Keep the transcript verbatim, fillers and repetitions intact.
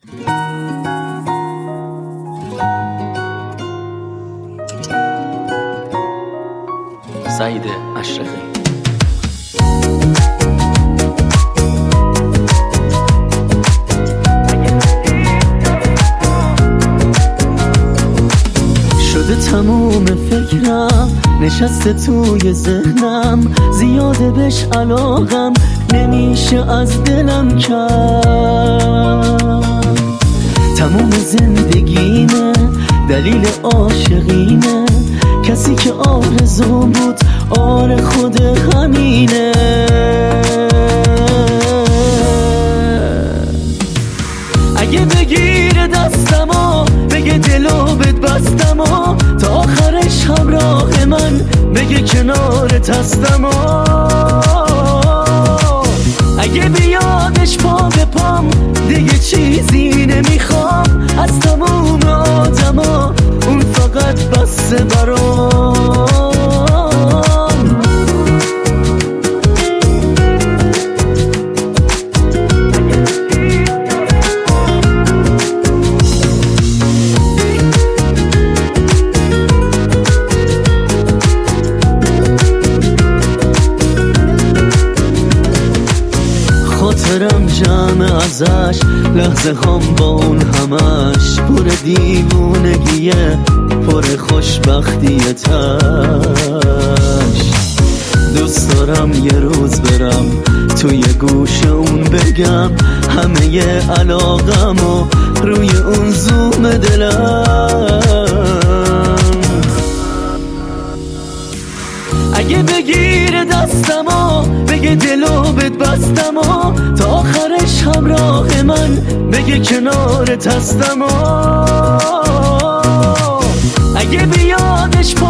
سعید اشرقی. شده تموم فکرم نشسته توی ذهنم، زیاده بهش علاقم نمیشه از دلم کرد. تموم زندگیمه دلیل عاشقینه، کسی که آرزوم بود آره خود همینه. اگه بگیره دستمو بگه دلو بهت بستمو، تا آخرش همراه من بگه کنارت هستمو. اگه بیادش پا به پام دیگه چیزی نمیخوام، از تموم آدما اون فقط بسته برام. خاطرم جمع ازش، لحظه هم با اون همش پر دیوونگیه، پر خوشبختیه تش. دوست دارم یه روز برم توی گوش اون بگم همه علاقمو روی اون زوم دلم. اگه بگیره دستمو بگه دلو بهت بستمو، تا آخرش همراه من بگه کنارت هستمو. اگه بیادش